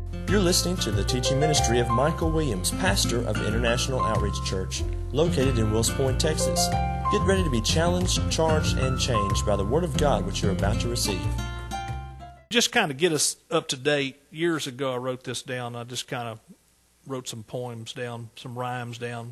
You're listening to the teaching ministry of Michael Williams, pastor of International Outreach Church, located in Wills Point, Texas. Get ready to be challenged, charged, and changed by the Word of God which you're about to receive. Just kind of get us up to date, years ago I wrote this down. I just kind of wrote some poems down, some rhymes down,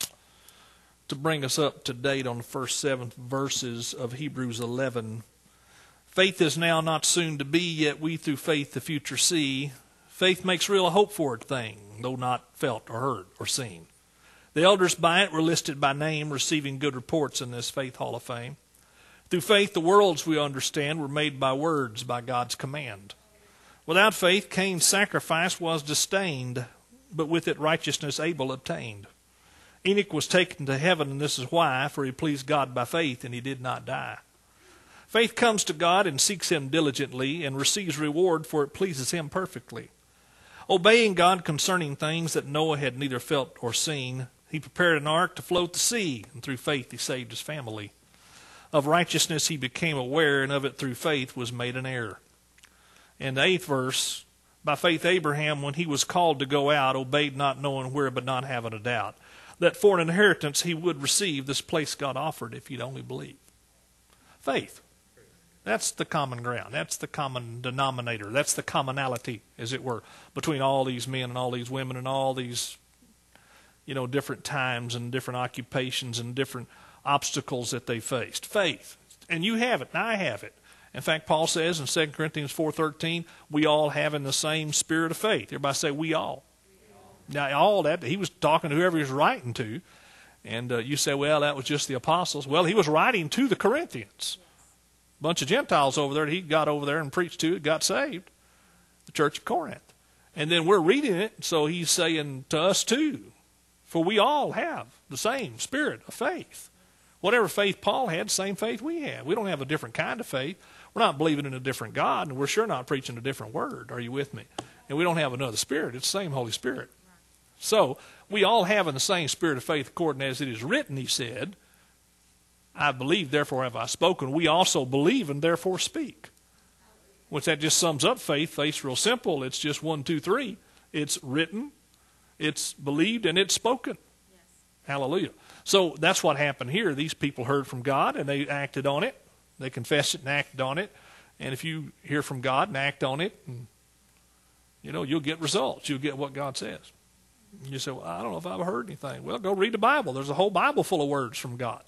to bring us up to date on the first 7 verses of Hebrews 11. Faith is now not soon to be, yet we through faith the future see. Faith makes real a hope for a thing, though not felt or heard or seen. The elders by it were listed by name, receiving good reports in this Faith Hall of Fame. Through faith, the worlds, we understand, were made by words, by God's command. Without faith, Cain's sacrifice was disdained, but with it righteousness Abel obtained. Enoch was taken to heaven, and this is why, for he pleased God by faith, and he did not die. Faith comes to God and seeks him diligently, and receives reward, for it pleases him perfectly. Obeying God concerning things that Noah had neither felt or seen, he prepared an ark to float the sea, and through faith he saved his family. Of righteousness he became aware, and of it through faith was made an heir. And the 8th verse, by faith Abraham, when he was called to go out, obeyed not knowing where, but not having a doubt, that for an inheritance he would receive this place God offered, if he'd only believe. Faith. That's the common ground. That's the common denominator. That's the commonality, as it were, between all these men and all these women and all these, different times and different occupations and different obstacles that they faced. Faith. And you have it, and I have it. In fact, Paul says in 2 Corinthians 4:13, we all have in the same spirit of faith. Everybody say, we all. Now, all that, he was talking to whoever he was writing to. And you say, well, that was just the apostles. Well, he was writing to the Corinthians. A bunch of Gentiles over there that he got over there and preached to, got saved. The church of Corinth. And then we're reading it, so he's saying to us too, for we all have the same spirit of faith. Whatever faith Paul had, same faith we have. We don't have a different kind of faith. We're not believing in a different God, and we're sure not preaching a different word. Are you with me? And we don't have another spirit. It's the same Holy Spirit. So we all have in the same spirit of faith according as it is written, he said, I believe, therefore have I spoken. We also believe and therefore speak. Which that just sums up faith. Faith's real simple. It's just 1, 2, 3. It's written, it's believed, and it's spoken. Yes. Hallelujah. So that's what happened here. These people heard from God and they acted on it. They confessed it and acted on it. And if you hear from God and act on it, you'll get results. You'll get what God says. You say, well, I don't know if I've heard anything. Well, go read the Bible. There's a whole Bible full of words from God.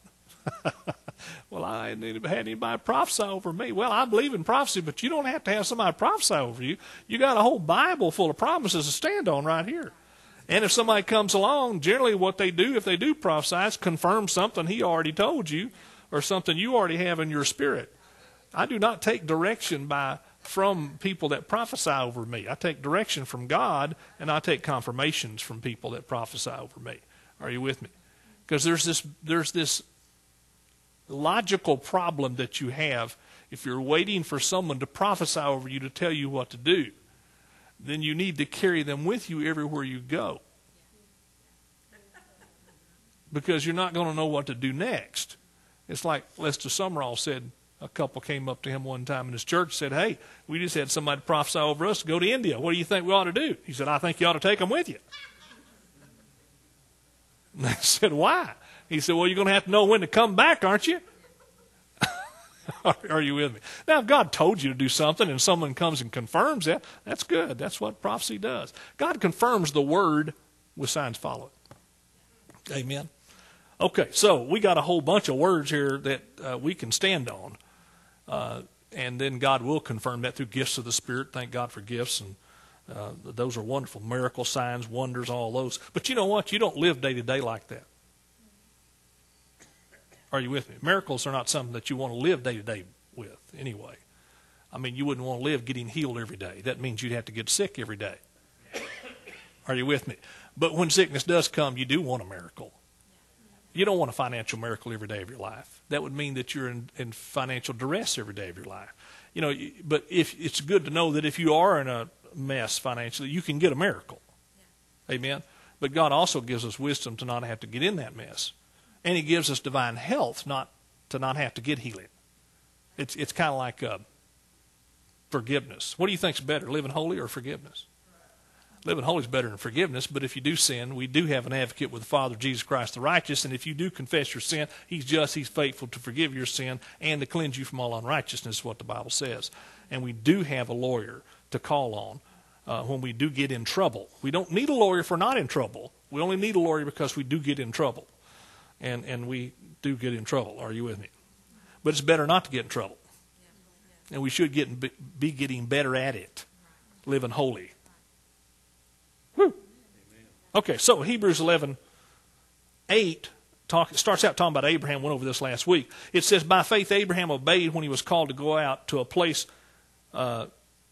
Well, I ain't had anybody prophesy over me. Well, I believe in prophecy, but you don't have to have somebody prophesy over you. You got a whole Bible full of promises to stand on right here. And if somebody comes along, generally what they do, if they do prophesy, is confirm something he already told you or something you already have in your spirit. I do not take direction from people that prophesy over me. I take direction from God, and I take confirmations from people that prophesy over me. Are you with me? Because there's this logical problem that you have. If you're waiting for someone to prophesy over you to tell you what to do, then you need to carry them with you everywhere you go. Because you're not going to know what to do next. It's like Lester Sumrall said, a couple came up to him one time in his church and said, hey, we just had somebody prophesy over us to go to India. What do you think we ought to do? He said, I think you ought to take them with you. And they said, why? He said, well, you're going to have to know when to come back, aren't you? Are you with me? Now, if God told you to do something and someone comes and confirms that, that's good. That's what prophecy does. God confirms the word with signs follow it. Amen. Okay, so we got a whole bunch of words here that we can stand on. And then God will confirm that through gifts of the Spirit. Thank God for gifts. And those are wonderful. Miracles, signs, wonders, all those. But you know what? You don't live day to day like that. Are you with me? Miracles are not something that you want to live day to day with anyway. I mean, you wouldn't want to live getting healed every day. That means you'd have to get sick every day. Are you with me? But when sickness does come, you do want a miracle. You don't want a financial miracle every day of your life. That would mean that you're in financial duress every day of your life. But if it's good to know that if you are in a mess financially, you can get a miracle. Yeah. Amen? But God also gives us wisdom to not have to get in that mess. And he gives us divine health to not have to get healing. It's kind of like forgiveness. What do you think's better, living holy or forgiveness? Living holy is better than forgiveness, but if you do sin, we do have an advocate with the Father, Jesus Christ the righteous, and if you do confess your sin, he's just, he's faithful to forgive your sin and to cleanse you from all unrighteousness, is what the Bible says. And we do have a lawyer to call on when we do get in trouble. We don't need a lawyer if we're not in trouble. We only need a lawyer because we do get in trouble. And we do get in trouble. Are you with me? But it's better not to get in trouble. And we should be getting better at it, living holy. Whew. Okay, so Hebrews 11:8 starts out talking about Abraham. Went over this last week. It says, by faith Abraham obeyed when he was called to go out to a place, the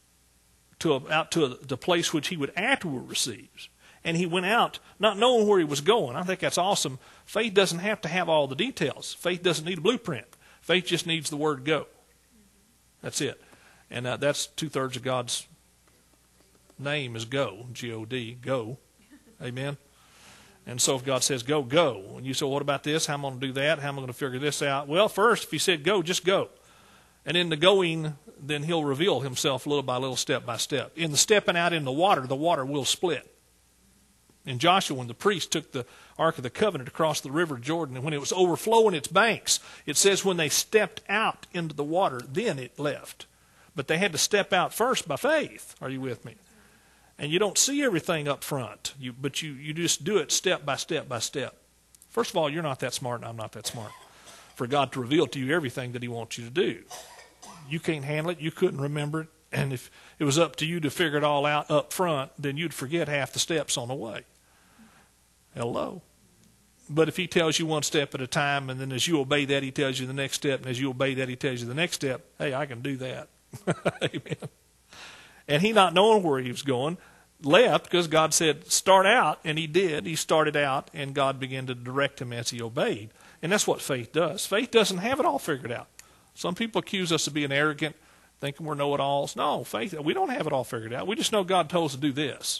place which he would afterward receive. And he went out not knowing where he was going. I think that's awesome. Faith doesn't have to have all the details. Faith doesn't need a blueprint. Faith just needs the word go. That's it. And that's 2/3 of God's name is go, G-O-D, go. Amen. And so if God says go, go. And you say, well, what about this? How am I going to do that? How am I going to figure this out? Well, first, if he said go, just go. And in the going, then he'll reveal himself little by little, step by step. In the stepping out in the water will split. In Joshua, when the priest took the Ark of the Covenant across the river Jordan, and when it was overflowing its banks, it says when they stepped out into the water, then it left. But they had to step out first by faith. Are you with me? And you don't see everything up front, but you just do it step by step by step. First of all, you're not that smart, and I'm not that smart for God to reveal to you everything that he wants you to do. You can't handle it. You couldn't remember it. And if it was up to you to figure it all out up front, then you'd forget half the steps on the way. Hello. But if he tells you one step at a time, and then as you obey that, he tells you the next step, and as you obey that, he tells you the next step, hey, I can do that. Amen. And he, not knowing where he was going, left because God said, start out, and he did. He started out, and God began to direct him as he obeyed. And that's what faith does. Faith doesn't have it all figured out. Some people accuse us of being arrogant, thinking we're know-it-alls. No, faith, we don't have it all figured out. We just know God told us to do this.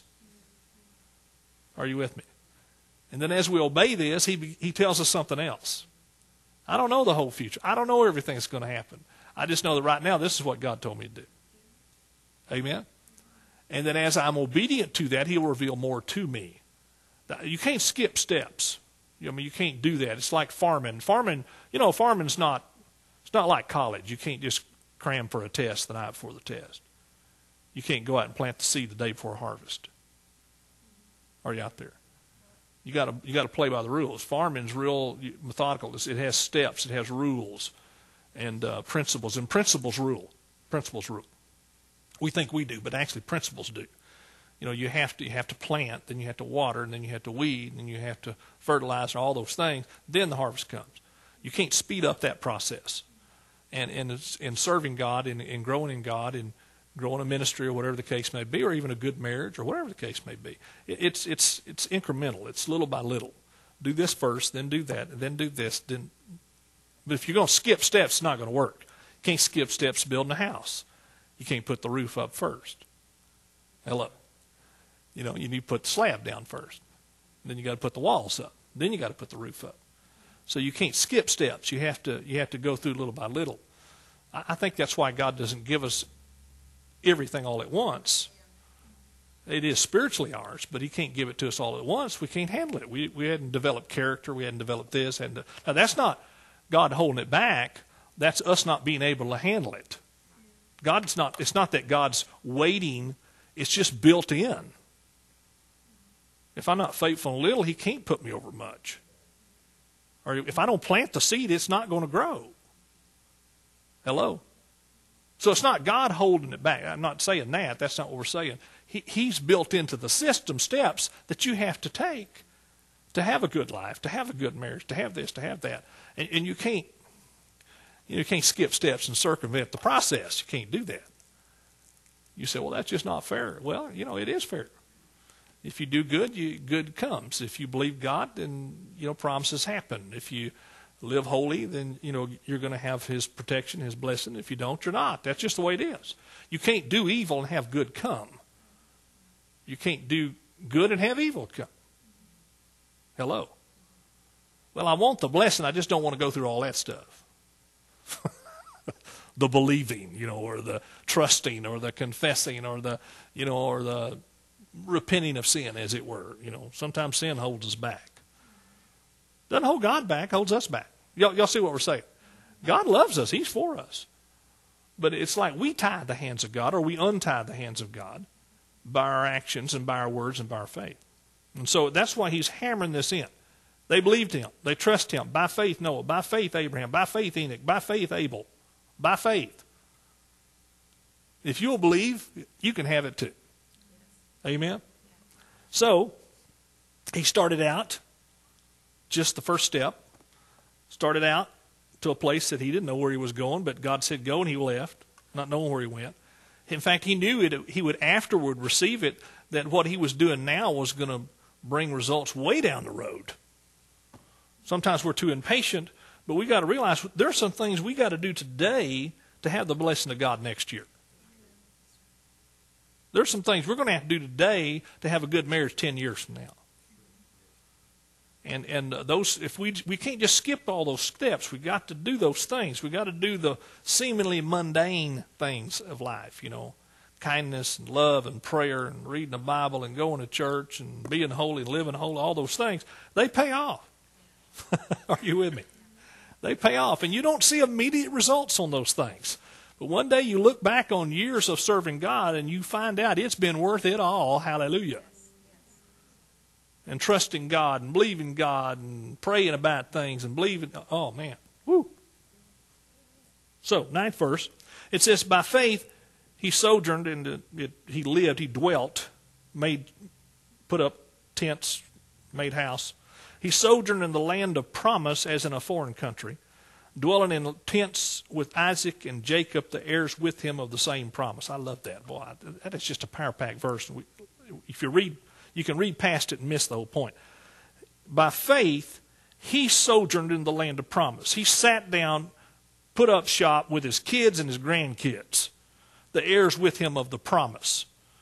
Are you with me? And then as we obey this, he tells us something else. I don't know the whole future. I don't know everything that's going to happen. I just know that right now this is what God told me to do. Amen? And then as I'm obedient to that, he'll reveal more to me. You can't skip steps. I mean, you can't do that. It's like farming. Farming's not like college. You can't just cram for a test the night before the test. You can't go out and plant the seed the day before harvest. Are you out there? You got to play by the rules. Farming's real methodical. It has steps. It has rules and principles. And principles rule. Principles rule. We think we do, but actually principles do. You have to plant, then you have to water, and then you have to weed, and then you have to fertilize, and all those things. Then the harvest comes. You can't speed up that process. And in serving God, in growing in God, in growing a ministry or whatever the case may be, or even a good marriage or whatever the case may be. It's incremental. It's little by little. Do this first, then do that, and then do this. But if you're going to skip steps, it's not going to work. You can't skip steps building a house. You can't put the roof up first. Hello. You need to put the slab down first. Then you got to put the walls up. Then you got to put the roof up. So you can't skip steps. You have to go through little by little. I think that's why God doesn't give us everything all at once. It is spiritually ours, but he can't give it to us all at once. We can't handle it. We hadn't developed character. We hadn't developed this. Now, that's not God holding it back. That's us not being able to handle it. It's not that God's waiting. It's just built in. If I'm not faithful in little, he can't put me over much. Or if I don't plant the seed, it's not going to grow. Hello? So it's not God holding it back. I'm not saying that. That's not what we're saying. He's built into the system steps that you have to take to have a good life, to have a good marriage, to have this, to have that. And you can't skip steps and circumvent the process. You can't do that. You say, well, that's just not fair. Well, it is fair. If you do good, good comes. If you believe God, then, promises happen. If you live holy, then, you're going to have his protection, his blessing. If you don't, you're not. That's just the way it is. You can't do evil and have good come. You can't do good and have evil come. Hello. Well, I want the blessing. I just don't want to go through all that stuff. The believing, or the trusting, or the confessing, or the repenting of sin, as it were. Sometimes sin holds us back. Doesn't hold God back, holds us back. Y'all see what we're saying? God loves us. He's for us. But it's like we tie the hands of God, or we untie the hands of God by our actions and by our words and by our faith. And so that's why he's hammering this in. They believed him. They trust him. By faith, Noah. By faith, Abraham. By faith, Enoch. By faith, Abel. By faith. If you'll believe, you can have it too. Amen? So, he started out, just the first step, started out to a place that he didn't know where he was going, but God said go, and he left, not knowing where he went. In fact, he knew he would afterward receive it, that what he was doing now was going to bring results way down the road. Sometimes we're too impatient, but we got to realize there are some things we got to do today to have the blessing of God next year. There's some things we're going to have to do today to have a good marriage 10 years from now. And those, if we can't just skip all those steps, we got to do those things. We got to do the seemingly mundane things of life, kindness and love and prayer and reading the Bible and going to church and being holy and living holy. All those things, they pay off. Are you with me? They pay off, and you don't see immediate results on those things. But one day you look back on years of serving God and you find out it's been worth it all. Hallelujah. And trusting God and believing God and praying about things and believing. Oh, man. Woo. So, 9th verse. It says, by faith he sojourned, he lived, he dwelt, put up tents, made house. He sojourned in the land of promise as in a foreign country, dwelling in tents with Isaac and Jacob, the heirs with him of the same promise. I love that. Boy, that is just a power-packed verse. If you read, you can read past it and miss the whole point. By faith, he sojourned in the land of promise. He sat down, put up shop with his kids and his grandkids, the heirs with him of the promise.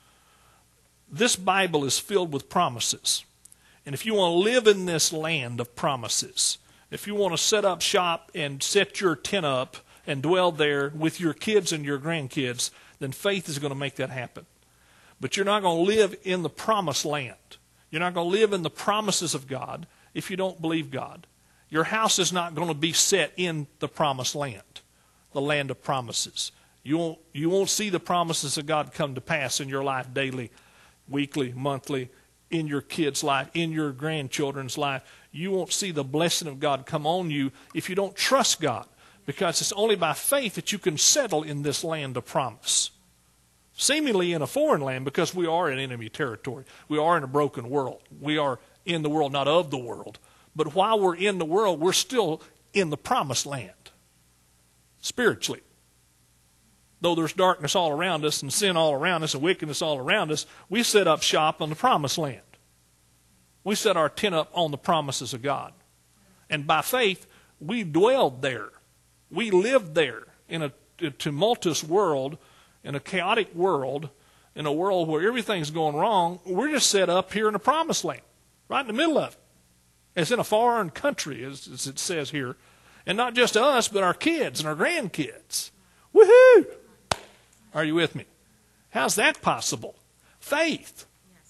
This Bible is filled with promises. And if you want to live in this land of promises, if you want to set up shop and set your tent up and dwell there with your kids and your grandkids, then faith is going to make that happen. But you're not going to live in the promised land. You're not going to live in the promises of God if you don't believe God. Your house is not going to be set in the promised land, the land of promises. You won't see the promises of God come to pass in your life daily, weekly, monthly, in your kids' life, in your grandchildren's life. You won't see the blessing of God come on you if you don't trust God, because it's only by faith that you can settle in this land of promise. Seemingly in a foreign land, because we are in enemy territory. We are in a broken world. We are in the world, not of the world. But while we're in the world, we're still in the promised land, spiritually. Though there's darkness all around us and sin all around us and wickedness all around us, we set up shop on the promised land. We set our tent up on the promises of God. And by faith, we dwelled there. We lived there in a tumultuous world, in a chaotic world, in a world where everything's going wrong. We're just set up here in the promised land, right in the middle of it. It's in a foreign country, as it says here. And not just us, but our kids and our grandkids. Woohoo! Are you with me? How's that possible? Faith.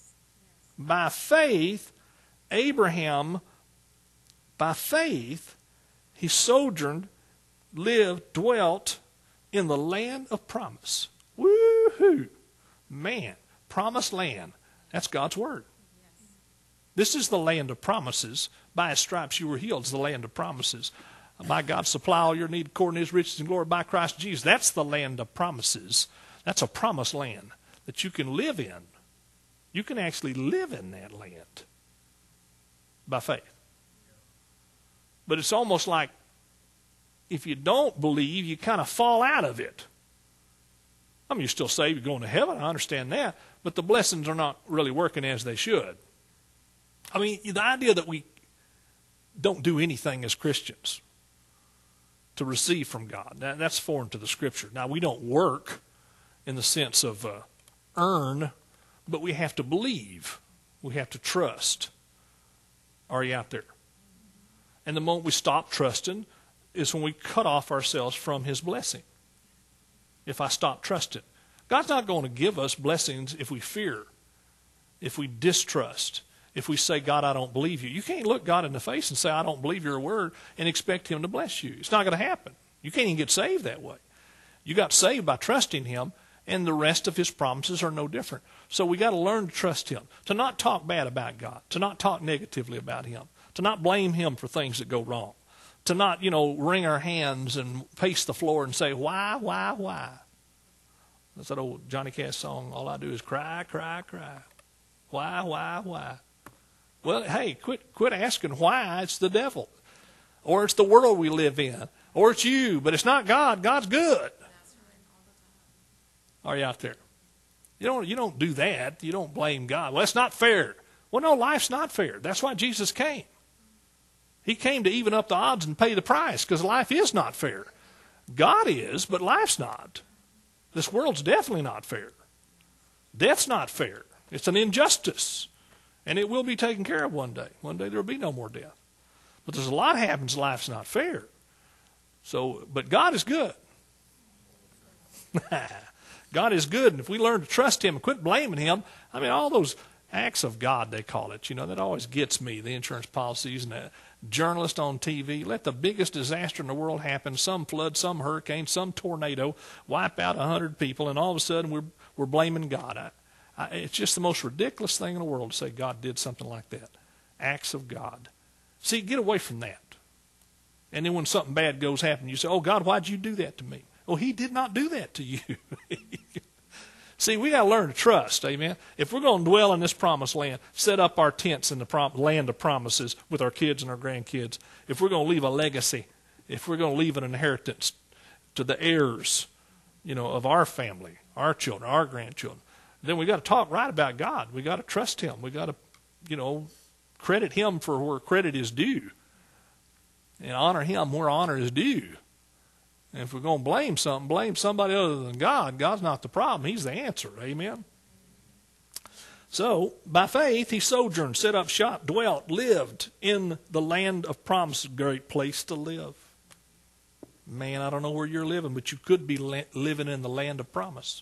By faith, Abraham, by faith, he sojourned, lived, dwelt in the land of promise. Woohoo! Man, promised land. That's God's word. This is the land of promises. By his stripes you were healed. It's the land of promises. By God supply all your need according to his riches and glory by Christ Jesus. That's the land of promises. That's a promised land that you can live in. You can actually live in that land by faith. But it's almost like if you don't believe, you kind of fall out of it. I mean, you're still saved, you're going to heaven, I understand that, but the blessings are not really working as they should. I mean, the idea that we don't do anything as Christians to receive from God, that's foreign to the Scripture. Now, we don't work in the sense of earn, but we have to believe. We have to trust. Are you out there? And the moment we stop trusting is when we cut off ourselves from his blessing. If I stop trusting. God's not going to give us blessings if we fear. if we distrust, if we say, God, I don't believe you. You can't look God in the face and say, I don't believe your word, and expect him to bless you. It's not going to happen. You can't even get saved that way. You got saved by trusting him, and the rest of his promises are no different. So we got to learn to trust him, to not talk bad about God, to not talk negatively about him, to not blame him for things that go wrong, to not, wring our hands and pace the floor and say, why? That's that old Johnny Cash song, all I do is cry, cry, cry. Why? Well, hey, quit asking why. It's the devil. Or it's the world we live in. Or it's you, but it's not God. God's good. Are you out there? You don't do that. You don't blame God. Well, that's not fair. Well, no, life's not fair. That's why Jesus came. He came to even up the odds and pay the price, because life is not fair. God is, but life's not. This world's definitely not fair. Death's not fair. It's an injustice. And it will be taken care of one day. One day there will be no more death. But there's a lot happens, life's not fair. So, but God is good. God is good, and if we learn to trust him and quit blaming him, all those acts of God, they call it, that always gets me, the insurance policies and the journalist on TV. Let the biggest disaster in the world happen, some flood, some hurricane, some tornado, wipe out 100 people, and all of a sudden we're blaming God. It's just the most ridiculous thing in the world to say God did something like that. Acts of God. See, get away from that. And then when something bad goes happen, you say, oh, God, why'd you do that to me? Well, he did not do that to you. See, we got to learn to trust, amen? If we're going to dwell in this promised land, set up our tents in the land of promises with our kids and our grandkids, if we're going to leave a legacy, if we're going to leave an inheritance to the heirs, of our family, our children, our grandchildren, then we got to talk right about God. We got to trust him. We got to, credit him for where credit is due, and honor him where honor is due. And if we're going to blame something, blame somebody other than God. God's not the problem. He's the answer. Amen? So, by faith, he sojourned, set up shop, dwelt, lived in the land of promise, a great place to live. Man, I don't know where you're living, but you could be living in the land of promise.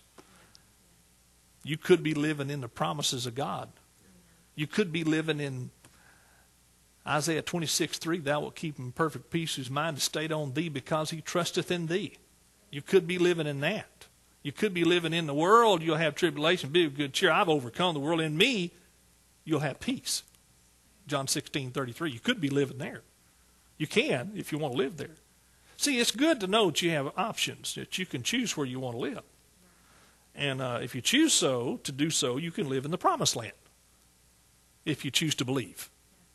You could be living in the promises of God. You could be living in Isaiah 26:3, thou wilt keep him in perfect peace whose mind is stayed on thee because he trusteth in thee. You could be living in that. You could be living in the world. You'll have tribulation. Be of good cheer. I've overcome the world. In me, you'll have peace. John 16:33. You could be living there. You can if you want to live there. See, it's good to know that you have options, that you can choose where you want to live. And if you choose to do so, you can live in the promised land if you choose to believe.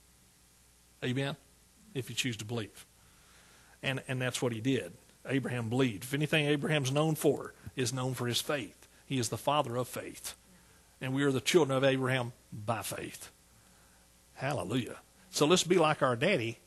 Amen? If you choose to believe. And that's what he did. Abraham believed. If anything Abraham's known for is known for his faith. He is the father of faith. And we are the children of Abraham by faith. Hallelujah. So let's be like our daddy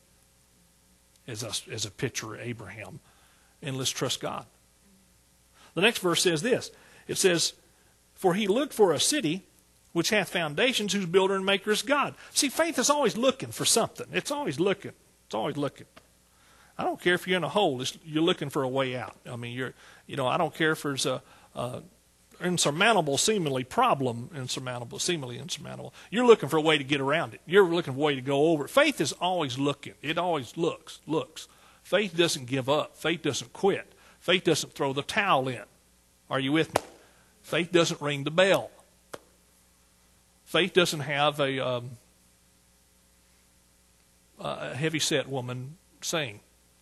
as a picture of Abraham. And let's trust God. The next verse says this. It says, for he looked for a city which hath foundations, whose builder and maker is God. See, faith is always looking for something. It's always looking. It's always looking. I don't care if you're in a hole. You're looking for a way out. I don't care if there's a insurmountable, seemingly problem, seemingly insurmountable. You're looking for a way to get around it. You're looking for a way to go over it. Faith is always looking. It always looks. Faith doesn't give up. Faith doesn't quit. Faith doesn't throw the towel in. Are you with me? Faith doesn't ring the bell. Faith doesn't have a heavy-set woman sing.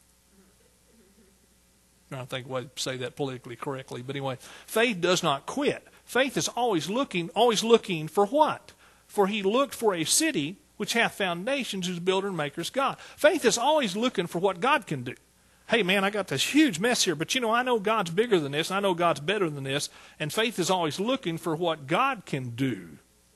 I'm trying to think of a way to say that politically correctly. But anyway, faith does not quit. Faith is always looking for what? For he looked for a city which hath foundations, whose builder and maker is God. Faith is always looking for what God can do. Hey, man, I got this huge mess here, but I know God's bigger than this. I know God's better than this. And faith is always looking for what God can do.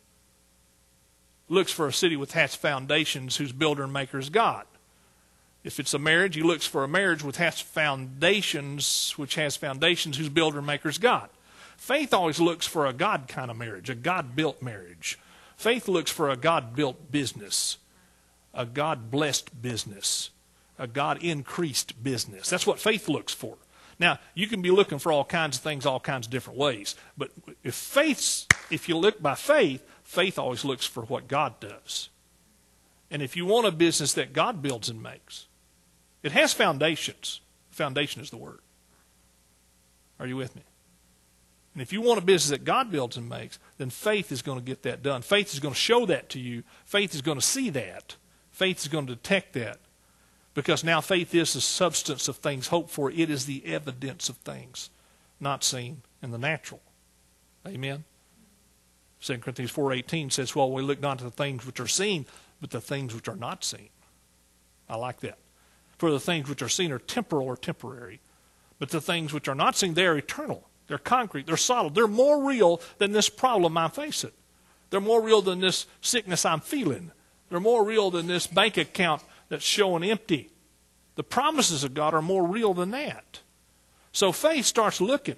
Looks for a city which has foundations, whose builder and maker is God. If it's a marriage, he looks for a marriage which has foundations, whose builder and maker is God. Faith always looks for a God kind of marriage, a God-built marriage. Faith looks for a God-built business, a God-blessed business, a God-increased business. That's what faith looks for. Now, you can be looking for all kinds of things, all kinds of different ways. But if you look by faith, Faith always looks for what God does. And if you want a business that God builds and makes, it has foundations. Foundation is the word. Are you with me? And if you want a business that God builds and makes, then faith is going to get that done. Faith is going to show that to you. Faith is going to see that. Faith is going to detect that. Because now faith is the substance of things hoped for. It is the evidence of things not seen in the natural. Amen? 2 Corinthians 4:18 says, well, we look not to the things which are seen, but the things which are not seen. I like that. For the things which are seen are temporal or temporary. But the things which are not seen, they are eternal. They're concrete. They're solid. They're more real than this problem I'm facing. They're more real than this sickness I'm feeling. They're more real than this bank account that's showing empty. The promises of God are more real than that. So faith starts looking.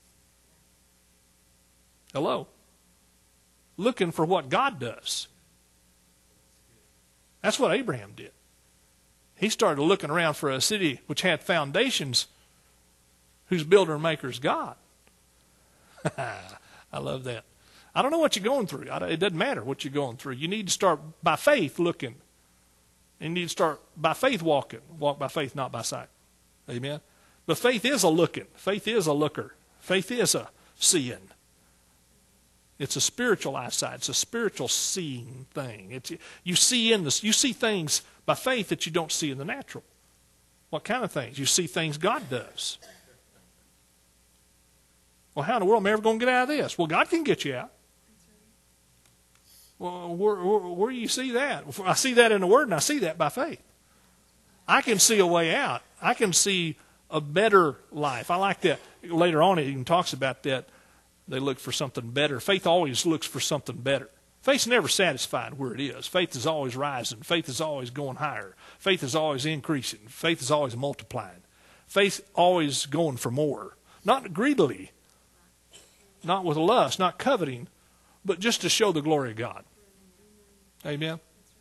Hello? Looking for what God does. That's what Abraham did. He started looking around for a city which had foundations, whose builder and maker is God. I love that. I don't know what you're going through. It doesn't matter what you're going through. You need to start by faith looking. You need to start by faith walking. Walk by faith, not by sight. Amen? But faith is a looking. Faith is a looker. Faith is a seeing. It's a spiritual eyesight. It's a spiritual seeing thing. You see things by faith that you don't see in the natural. What kind of things? You see things God does. Well, how in the world am I ever going to get out of this? Well, God can get you out. Well, where do you see that? I see that in the Word, and I see that by faith. I can see a way out. I can see a better life. I like that. Later on, it even talks about that. They look for something better. Faith always looks for something better. Faith's never satisfied where it is. Faith is always rising. Faith is always going higher. Faith is always increasing. Faith is always multiplying. Faith always going for more. Not greedily. Not with lust, not coveting, but just to show the glory of God. Amen?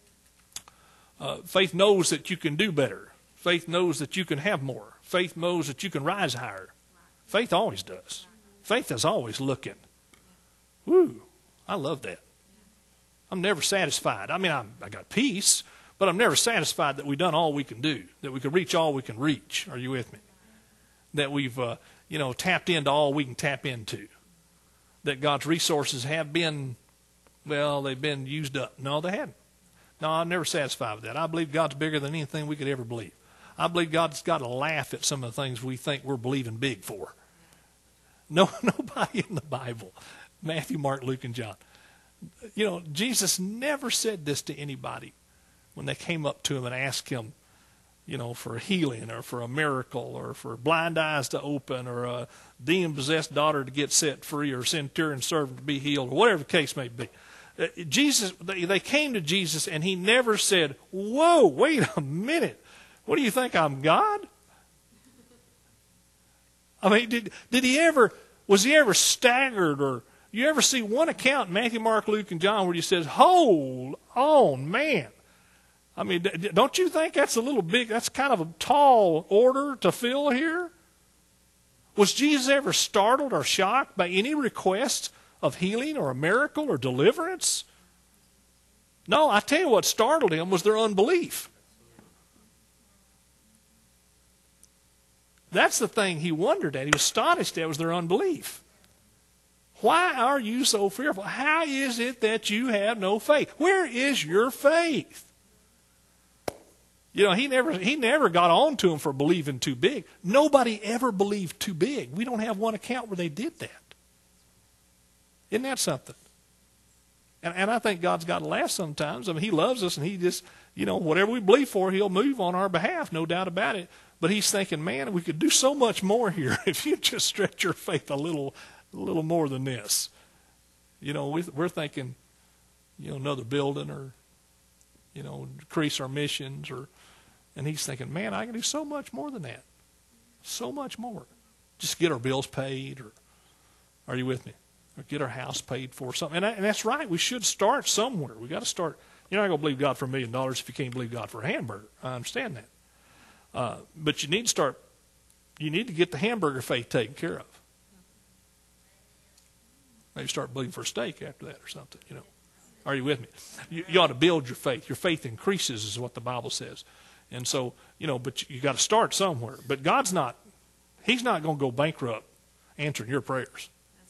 Faith knows that you can do better. Faith knows that you can have more. Faith knows that you can rise higher. Faith always does. Faith is always looking. Woo, I love that. I'm never satisfied. I mean, I got peace, but I'm never satisfied that we've done all we can do, that we can reach all we can reach. Are you with me? That we've, tapped into all we can tap into. That God's resources have been, they've been used up. No, they haven't. No, I'm never satisfied with that. I believe God's bigger than anything we could ever believe. I believe God's got to laugh at some of the things we think we're believing big for. No, nobody in the Bible, Matthew, Mark, Luke, and John. Jesus never said this to anybody when they came up to him and asked him, for a healing or for a miracle or for blind eyes to open or a demon-possessed daughter to get set free or a centurion servant to be healed or whatever the case may be. They came to Jesus and he never said, whoa, wait a minute. What do you think, I'm God? I mean, was he ever staggered, or you ever see one account in Matthew, Mark, Luke, and John where he says, hold on, man. I mean, don't you think that's a little big, that's kind of a tall order to fill here? Was Jesus ever startled or shocked by any request of healing or a miracle or deliverance? No, I tell you what startled him was their unbelief. That's the thing he wondered at. He was astonished at was their unbelief. Why are you so fearful? How is it that you have no faith? Where is your faith? He never got on to him for believing too big. Nobody ever believed too big. We don't have one account where they did that. Isn't that something? And I think God's got to laugh sometimes. I mean, he loves us, and he just, whatever we believe for, he'll move on our behalf, no doubt about it. But he's thinking, man, we could do so much more here if you just stretch your faith a little more than this. We're thinking, another building or, increase our missions and he's thinking, man, I can do so much more than that. So much more. Just get our bills paid, or are you with me? Or get our house paid for, something. And that's right. We should start somewhere. We got to start. You're not going to believe God for $1 million if you can't believe God for a hamburger. I understand that. But you need to start. You need to get the hamburger faith taken care of. Maybe start believing for a steak after that or something, Are you with me? You ought to build your faith. Your faith increases is what the Bible says. And so, but you got to start somewhere. But God's not, he's not going to go bankrupt answering your prayers.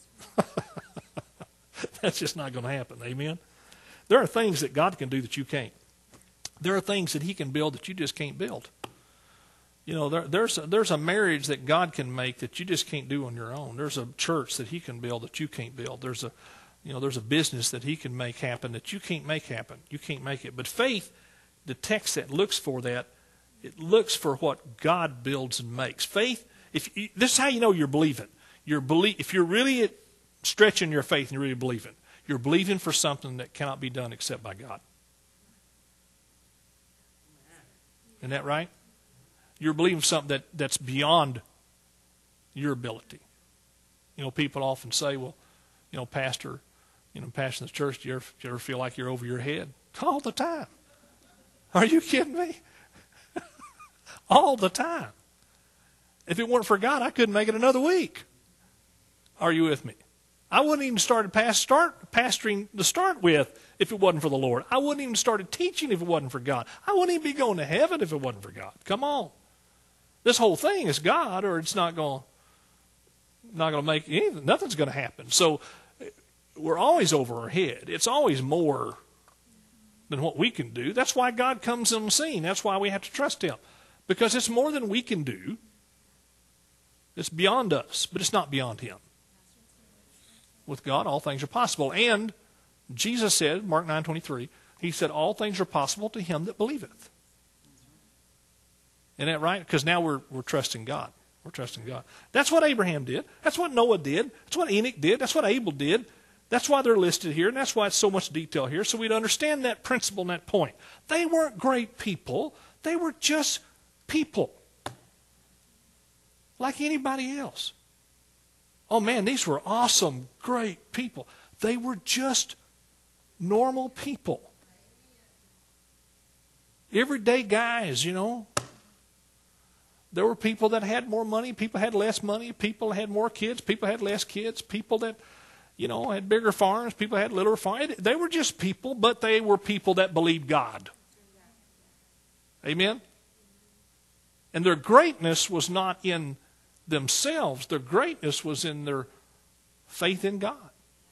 That's just not going to happen. Amen? There are things that God can do that you can't. There are things that he can build that you just can't build. There's a marriage that God can make that you just can't do on your own. There's a church that he can build that you can't build. There's a business that he can make happen that you can't make happen. You can't make it. But faith detects that, looks for that. It looks for what God builds and makes. Faith, this is how you know you're believing. If you're really stretching your faith and you're really believing, you're believing for something that cannot be done except by God. Isn't that right? You're believing something that's beyond your ability. People often say, well, pastor, pastor in the church, do you ever feel like you're over your head? All the time. Are you kidding me? All the time. If it weren't for God, I couldn't make it another week. Are you with me? I wouldn't even start pastoring to start with if it wasn't for the Lord. I wouldn't even started teaching if it wasn't for God. I wouldn't even be going to heaven if it wasn't for God. Come on. This whole thing is God, or it's not going to make anything. Nothing's going to happen. So we're always over our head. It's always more than what we can do. That's why God comes on the scene. That's why we have to trust him. Because it's more than we can do. It's beyond us, but it's not beyond him. With God, all things are possible. And Jesus said, Mark 9:23, he said, all things are possible to him that believeth. Isn't that right? Because now we're trusting God. We're trusting God. That's what Abraham did. That's what Noah did. That's what Enoch did. That's what Abel did. That's why they're listed here, and that's why it's so much detail here, so we'd understand that principle and that point. They weren't great people. They were just people. Like anybody else. Oh man, these were awesome, great people. They were just normal people. Everyday guys, There were people that had more money, people had less money, people had more kids, people had less kids, people that, had bigger farms, people had littler farms. They were just people, but they were people that believed God. Amen? And their greatness was not in themselves. Their greatness was in their faith in God.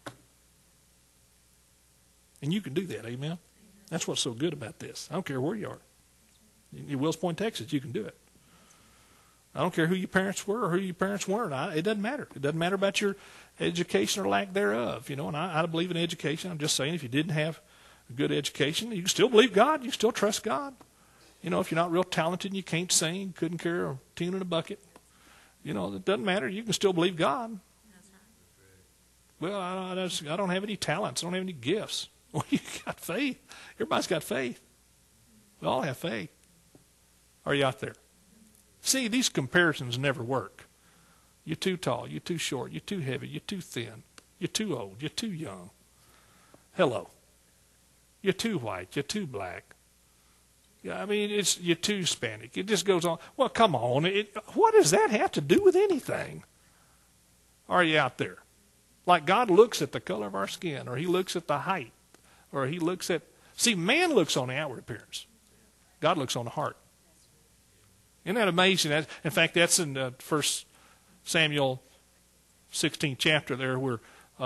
And you can do that, amen? That's what's so good about this. I don't care where you are. In Wills Point, Texas, you can do it. I don't care who your parents were or who your parents weren't. It doesn't matter. It doesn't matter about your education or lack thereof. And I believe in education. I'm just saying if you didn't have a good education, you can still believe God. You can still trust God. If you're not real talented and you can't sing, couldn't carry a tune in a bucket, it doesn't matter. You can still believe God. Well, I don't have any talents. I don't have any gifts. Well, you got faith. Everybody's got faith. We all have faith. Are you out there? See, these comparisons never work. You're too tall. You're too short. You're too heavy. You're too thin. You're too old. You're too young. Hello. You're too white. You're too black. I mean, you're too Hispanic. It just goes on. Well, come on. What does that have to do with anything? Are you out there? Like God looks at the color of our skin, or he looks at the height, or he looks at... See, man looks on the outward appearance. God looks on the heart. Isn't that amazing? In fact, that's in 1 Samuel 16th chapter there where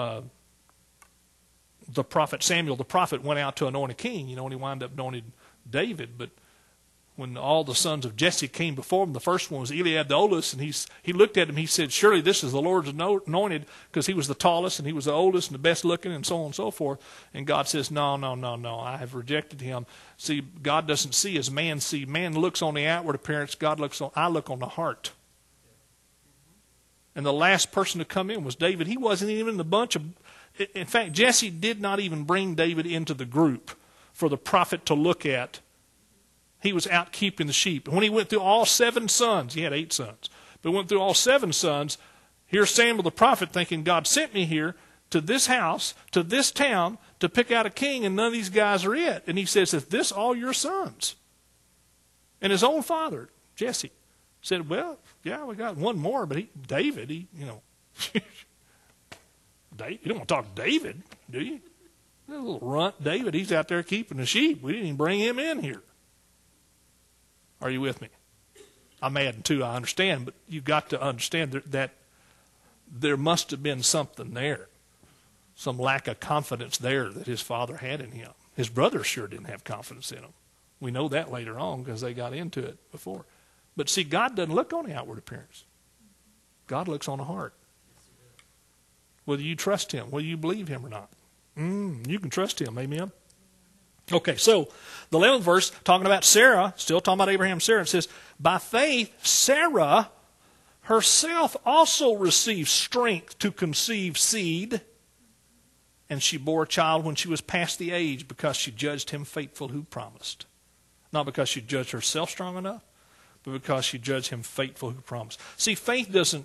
the prophet Samuel, the prophet, went out to anoint a king, and he wound up anointing David. But when all the sons of Jesse came before him, the first one was Eliab the oldest, and he looked at him, he said, surely this is the Lord's anointed, because he was the tallest, and he was the oldest, and the best looking, and so on and so forth. And God says, no, I have rejected him. See, God doesn't see as man see. Man looks on the outward appearance, I look on the heart. And the last person to come in was David. He wasn't even in the bunch of... In fact, Jesse did not even bring David into the group for the prophet to look at. He was out keeping the sheep. And when he went through all 7 sons, he had 8 sons, but went through all 7 sons, here's Samuel the prophet thinking, God sent me here to this house, to this town, to pick out a king, and none of these guys are it. And he says, is this all your sons? And his own father, Jesse, said, well, yeah, we got one more, but David, you don't want to talk to David, do you? That little runt David, he's out there keeping the sheep. We didn't even bring him in here. Are you with me? I'm adding too, I understand, but you've got to understand that there must have been something there, some lack of confidence there that his father had in him. His brothers sure didn't have confidence in him. We know that later on because they got into it before. But see, God doesn't look on the outward appearance. God looks on the heart. Whether you trust him, whether you believe him or not. You can trust him, amen? Okay, so the 11th verse, talking about Sarah, still talking about Abraham and Sarah, it says, by faith, Sarah herself also received strength to conceive seed, and she bore a child when she was past the age because she judged him faithful who promised. Not because she judged herself strong enough, but because she judged him faithful who promised. See, faith doesn't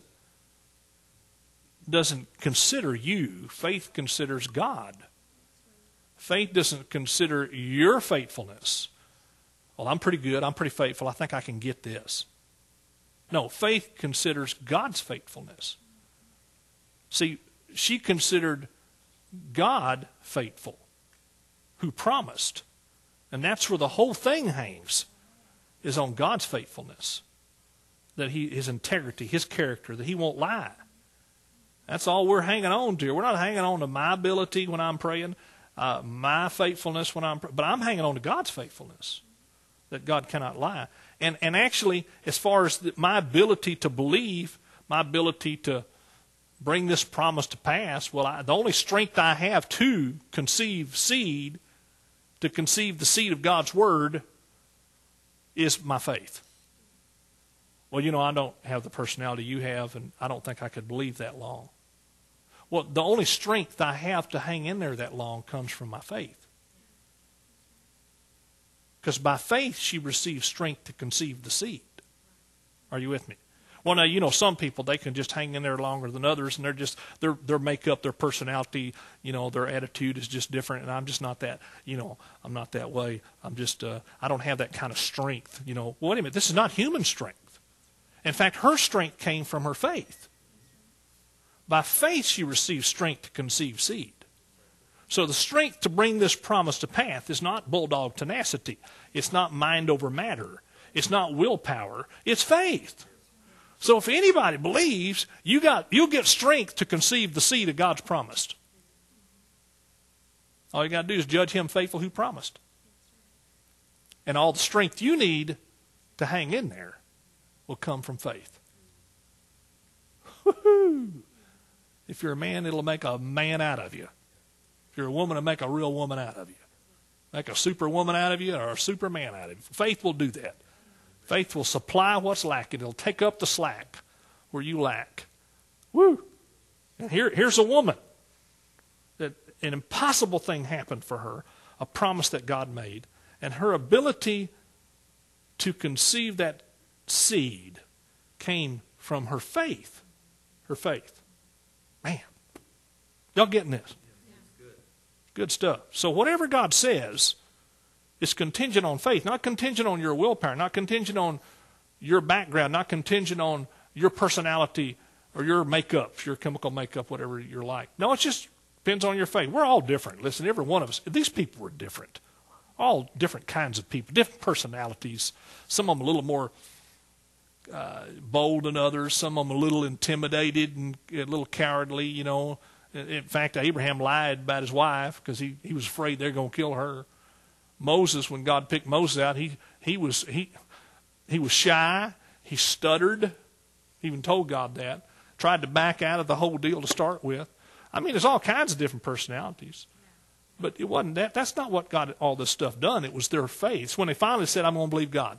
consider you. Faith considers God. Faith doesn't consider your faithfulness. Well, I'm pretty good. I'm pretty faithful. I think I can get this. No, faith considers God's faithfulness. See, she considered God faithful, who promised. And that's where the whole thing hangs, is on God's faithfulness. That his integrity, his character, that he won't lie. That's all we're hanging on to. We're not hanging on to my ability when I'm praying, my faithfulness when I'm praying, but I'm hanging on to God's faithfulness, that God cannot lie. And actually, as far as my ability to believe, my ability to bring this promise to pass, well, the only strength I have to conceive seed, to conceive the seed of God's word, is my faith. Well, I don't have the personality you have, and I don't think I could believe that long. Well, the only strength I have to hang in there that long comes from my faith. Because by faith, she received strength to conceive the seed. Are you with me? Well, now, some people, they can just hang in there longer than others, and their makeup, their personality, their attitude is just different, and I'm just not that, I'm not that way. I'm just, I don't have that kind of strength, Well, wait a minute, this is not human strength. In fact, her strength came from her faith. By faith, she received strength to conceive seed. So the strength to bring this promise to pass is not bulldog tenacity. It's not mind over matter. It's not willpower. It's faith. So if anybody believes, you'll get strength to conceive the seed of God's promised. All you got to do is judge him faithful who promised. And all the strength you need to hang in there will come from faith. Woo-hoo. If you're a man, it'll make a man out of you. If you're a woman, it'll make a real woman out of you. Make a superwoman out of you or a superman out of you. Faith will do that. Faith will supply what's lacking. It'll take up the slack where you lack. Woo! And here's a woman that an impossible thing happened for her, a promise that God made, and her ability to conceive that seed came from her faith. Her faith. Man, y'all getting this? Good stuff. So whatever God says is contingent on faith, not contingent on your willpower, not contingent on your background, not contingent on your personality or your makeup, your chemical makeup, whatever you're like. No, it just depends on your faith. We're all different. Listen, every one of us, these people were different. All different kinds of people, different personalities. Some of them a little more bold than others. Some of them a little intimidated and a little cowardly, In fact, Abraham lied about his wife because he was afraid they're going to kill her. Moses, when God picked Moses out, he was shy. He stuttered. He even told God that. Tried to back out of the whole deal to start with. I mean, there's all kinds of different personalities. But it wasn't that. That's not what got all this stuff done. It was their faith. It's when they finally said, I'm going to believe God.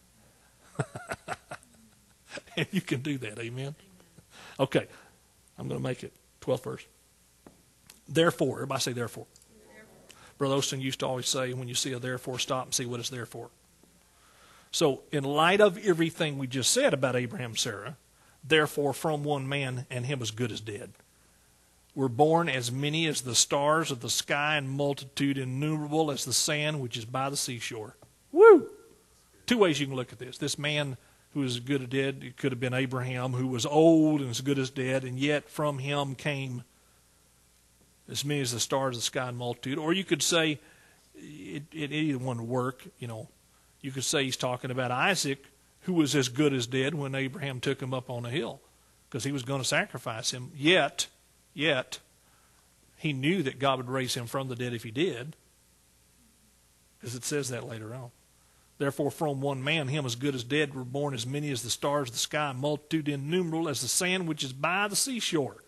And you can do that, amen? Okay, I'm going to make it 12th verse. Therefore, everybody say therefore. Brother Osteen used to always say, when you see a therefore, stop and see what it's there for. So, in light of everything we just said about Abraham and Sarah, therefore from one man and him as good as dead, were born as many as the stars of the sky and multitude innumerable as the sand which is by the seashore. Woo! Two ways you can look at this. This man who was as good as dead, it could have been Abraham, who was old and as good as dead, and yet from him came as many as the stars of the sky in multitude. Or you could say, it either one would work, you know. You could say he's talking about Isaac, who was as good as dead when Abraham took him up on a hill, because he was going to sacrifice him. Yet, he knew that God would raise him from the dead if he did, because it says that later on. Therefore, from one man, him as good as dead, were born as many as the stars of the sky, multitude innumerable as the sand which is by the seashore.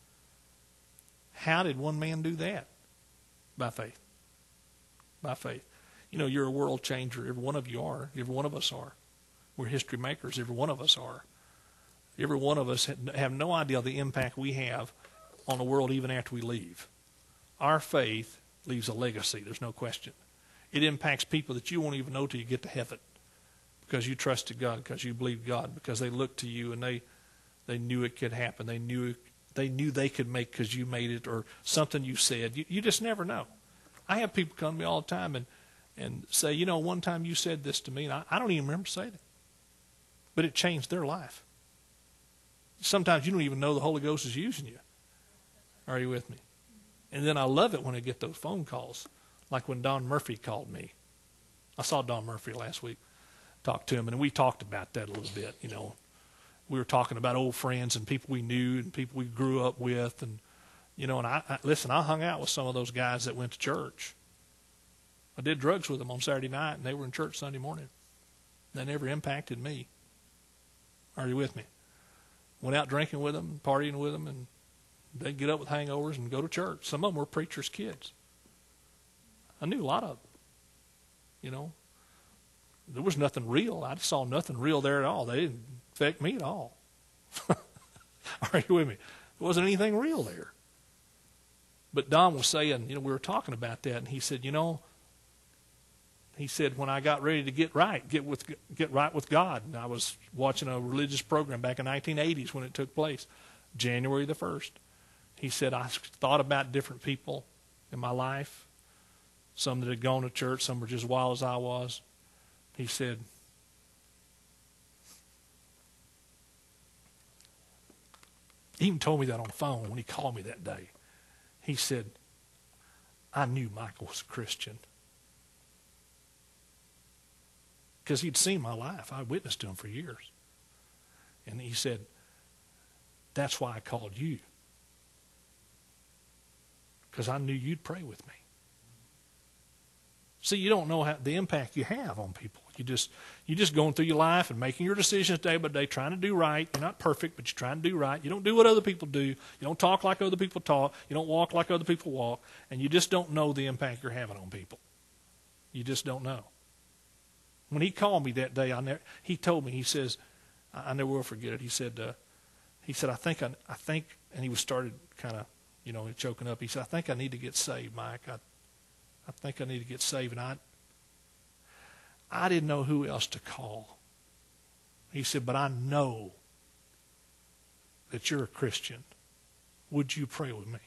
How did one man do that? By faith. By faith. You know, you're a world changer. Every one of you are. Every one of us are. We're history makers. Every one of us are. Every one of us have no idea the impact we have on the world even after we leave. Our faith leaves a legacy. There's no question. It impacts people that you won't even know till you get to heaven, because you trusted God, because you believed God, because they looked to you and they knew it could happen. They knew they could make because you made it, or something you said. You just never know. I have people come to me all the time and say, you know, one time you said this to me, and I don't even remember saying it. But it changed their life. Sometimes you don't even know the Holy Ghost is using you. Are you with me? And then I love it when I get those phone calls, like when Don Murphy called me. I saw Don Murphy last week, talked to him, and we talked about that a little bit, you know. We were talking about old friends and people we knew and people we grew up with. And, you know, and I hung out with some of those guys that went to church. I did drugs with them on Saturday night, and they were in church Sunday morning. They never impacted me. Are you with me? Went out drinking with them, partying with them, and they'd get up with hangovers and go to church. Some of them were preachers' kids. I knew a lot of them. You know, there was nothing real. I saw nothing real there at all. They didn't affect me at all. Are you with me? There wasn't anything real there. But Don was saying, you know, we were talking about that, and he said, you know, he said, when I got ready to get right with God, and I was watching a religious program back in the 1980s when it took place, January the 1st. He said, I thought about different people in my life, some that had gone to church, some were just wild as I was. He said, he even told me that on the phone when he called me that day. He said, I knew Michael was a Christian. Because he'd seen my life. I witnessed to him for years. And he said, that's why I called you. Because I knew you'd pray with me. See, you don't know the impact you have on people. You're just going through your life and making your decisions day by day, trying to do right. You're not perfect, but you're trying to do right. You don't do what other people do. You don't talk like other people talk. You don't walk like other people walk. And you just don't know the impact you're having on people. You just don't know. When he called me that day, he told me, he says, I never will forget it. He said, I think, and he was started kind of, you know, choking up. He said, I think I need to get saved, Mike. I think I need to get saved. And I didn't know who else to call. He said, but I know that you're a Christian. Would you pray with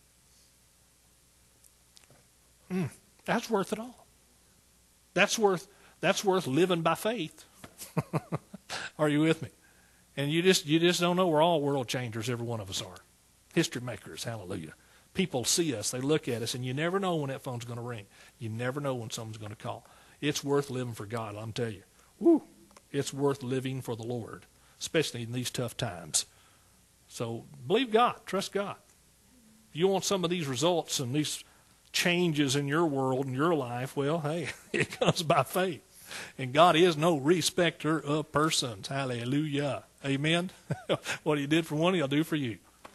me? That's worth it all. That's worth living by faith. Are you with me? And you just don't know. We're all world changers. Every one of us are. History makers. Hallelujah. People see us. They look at us. And you never know when that phone's going to ring. You never know when someone's going to call. It's worth living for God, I'm telling you. Woo! It's worth living for the Lord, especially in these tough times. So believe God. Trust God. If you want some of these results and these changes in your world and your life, well, hey, it comes by faith. And God is no respecter of persons. Hallelujah. Amen. What he did for one, he'll do for you.